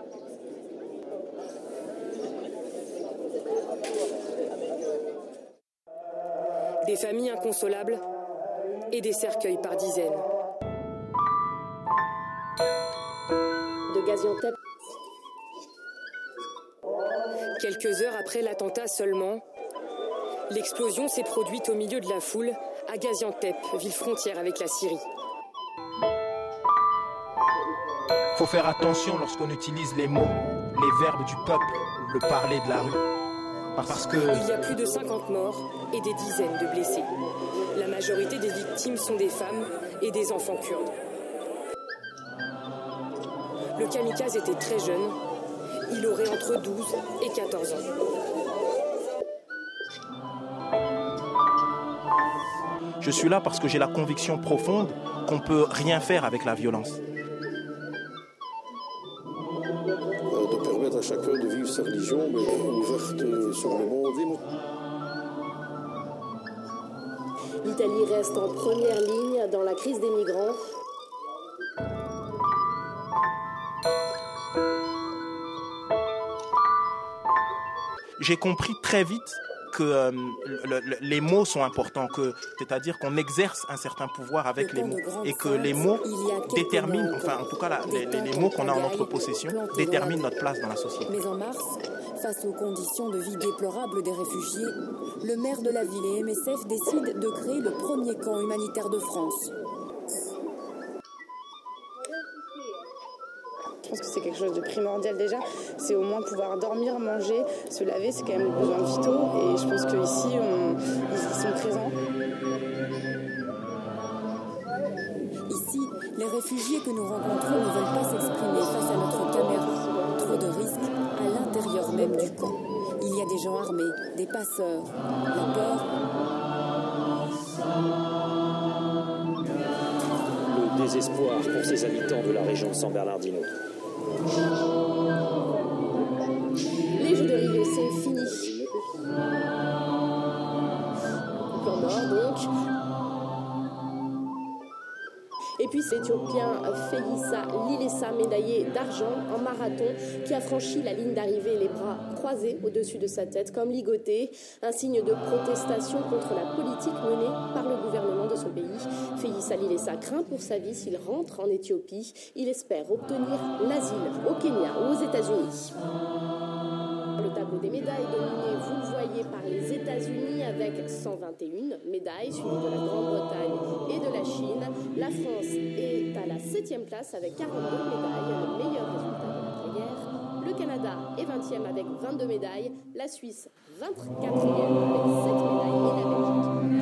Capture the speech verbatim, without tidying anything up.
Des familles inconsolables et des cercueils par dizaines. De Gaziantep. Quelques heures après l'attentat seulement, l'explosion s'est produite au milieu de la foule à Gaziantep, ville frontière avec la Syrie. Il faut faire attention lorsqu'on utilise les mots, les verbes du peuple, le parler de la rue. Parce que... Il y a plus de cinquante morts et des dizaines de blessés. La majorité des victimes sont des femmes et des enfants kurdes. Le kamikaze était très jeune. Il aurait entre douze et quatorze ans. Je suis là parce que j'ai la conviction profonde qu'on ne peut rien faire avec la violence. De permettre à chacun de vivre sa religion, mais ouverte sur le monde. L'Italie reste en première ligne dans la crise des migrants. J'ai compris très vite que euh, le, le, les mots sont importants, que, c'est-à-dire qu'on exerce un certain pouvoir avec les mots et que les mots déterminent, enfin en tout cas la, les, les, les mots qu'on a en notre possession déterminent notre place dans la société. Mais en mars, face aux conditions de vie déplorables des réfugiés, le maire de la ville et M S F décident de créer le premier camp humanitaire de France. Je pense que c'est quelque chose de primordial déjà, c'est au moins pouvoir dormir, manger, se laver, c'est quand même des besoins vitaux et je pense qu'ici on, ils sont présents. Ici, les réfugiés que nous rencontrons ne veulent pas s'exprimer face à notre caméra. Trop de risques à l'intérieur même du camp. Il y a des gens armés, des passeurs, la peur. Le désespoir pour ces habitants de la région de San Bernardino. Les Jeux de Rio, c'est fini. Plan Nord, donc. Et puis c'est l'Éthiopien Feyisa Lilesa, médaillé d'argent en marathon, qui a franchi la ligne d'arrivée les bras croisés au-dessus de sa tête, comme ligoté, un signe de protestation contre la politique menée par le gouvernement de son pays. Feyisa Lilesa craint pour sa vie s'il rentre en Éthiopie. Il espère obtenir l'asile au Kenya ou aux États-Unis. Le tableau des médailles dominé, vous le voyez, par les États-Unis avec cent vingt et une médailles, suivi de la Grande-Bretagne et de la Chine. La France est à la septième place avec quarante-deux médailles, le meilleur résultat de l'après-guerre. Le Canada est vingtième avec vingt-deux médailles, la Suisse vingt-quatrième avec sept médailles et la Belgique